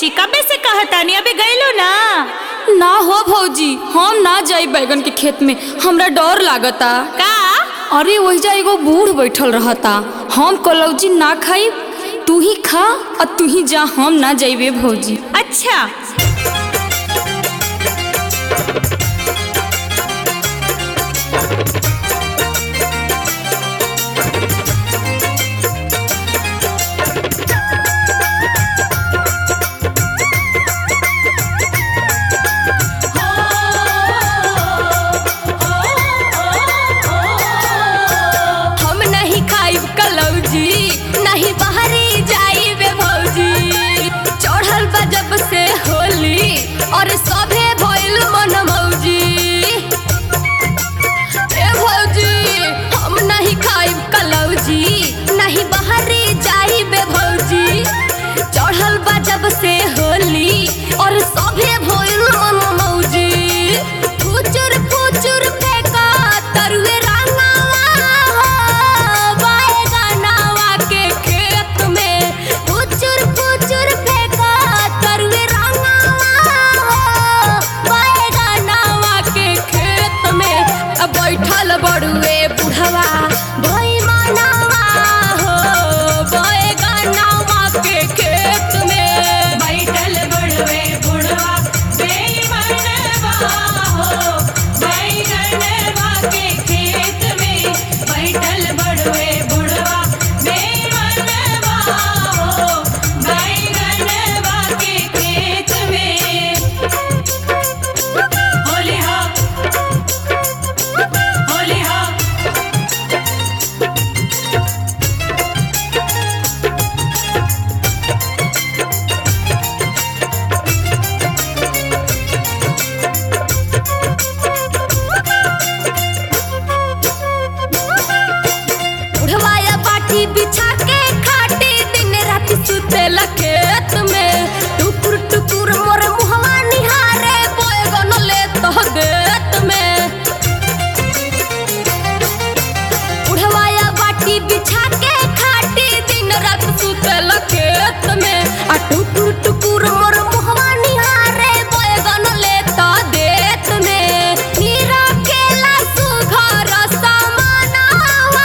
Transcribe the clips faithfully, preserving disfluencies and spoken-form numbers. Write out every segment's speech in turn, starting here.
बुची कबे से कहतानी अबे गइलो ना। ना हो भौजी, हम ना जाई बैगन के खेत में, हमरा डर लागता। का? अरे वहीजा एगो बूढ़ बैठल रहता, हम कलौजी ना खाई, तू ही खा और तू ही जा, हम ना जाइबे भौजी। अच्छा नहीं बाहरी जाइबे भौजी, चढ़ल बा जब से होली और सभे भइल मन मौजी। ए भौजी हम नहीं खाइब कलौजी, नहीं बाहरी जाइबे भौजी, चढ़ल बा जब से होली और सभे भइल मन मौजी। फुचुर फुचुर फेंका तरुए बड़ुए बुढ़वा भाई मानवा हो, बैगनवा के खेत में बैठल बड़ुए बुढ़वा बेईमानवा हो, बैगनवा के खेत में बैठल बड़ुए बुढ़वा बेईमानवा हो, बैगनवा के खेत में। होली हो बिछा के खाटी दिन रात सुतेल खेत में, टुकुर टुकुर मोर मुहवा निहारे बैगन ले तो देत में। उड़वाया बाटी बिछा के खाटी दिन रात सुतेल खेत में, आ टुकुर टुकुर मोर मुहवा निहारे बैगन ले तो देत में। नीरा केला सुघर समानवा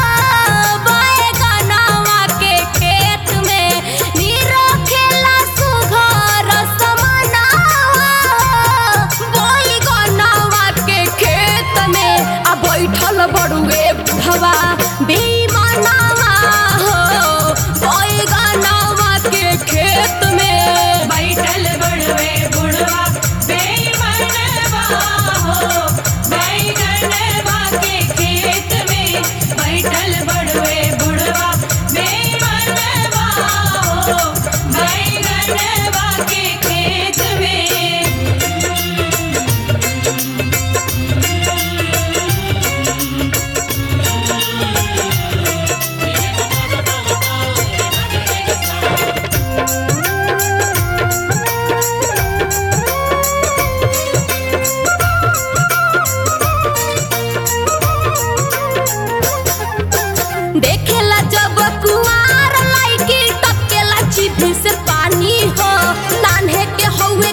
बैठल बड़ुए बुढ़वा बेईमानवा हो, बैगनवा के खेत में बैठल बड़ुए बुढ़वा बेईमानवा हो, बैगनवा के खेत में बैठल बड़ुए बुढ़वा बेईमानवा हो, बैगनवा के खेत में। देखेला जब कुआर लाइकी टपकेला जीभ से पानी हो, नान्हे के हौवे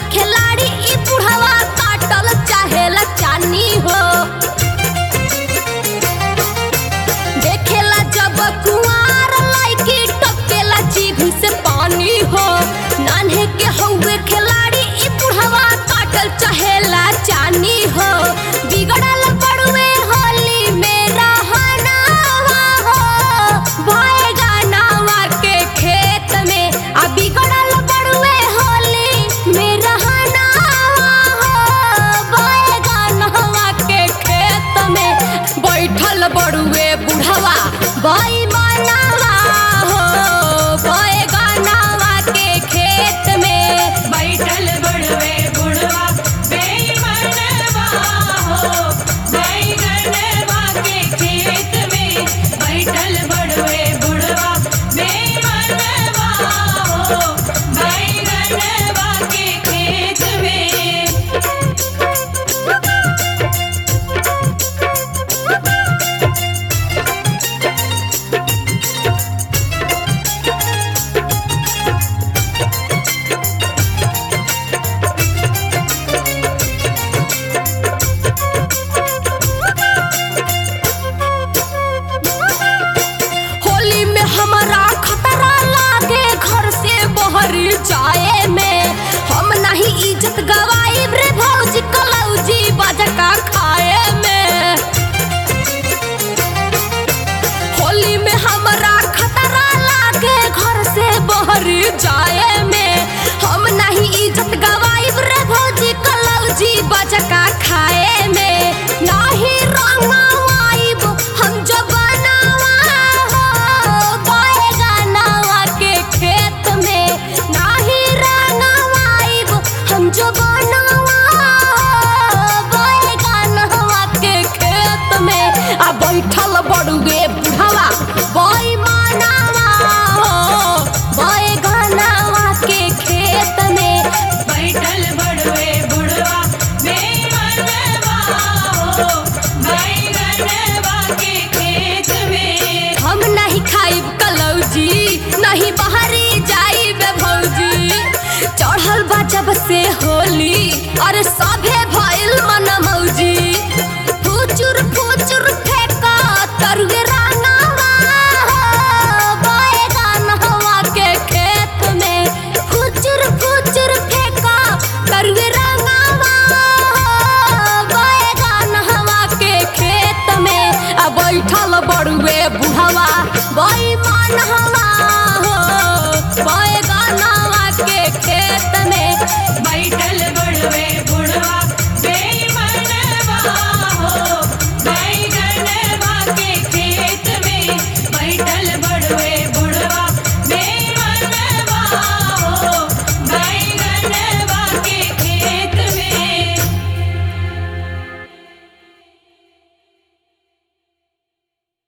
जाए में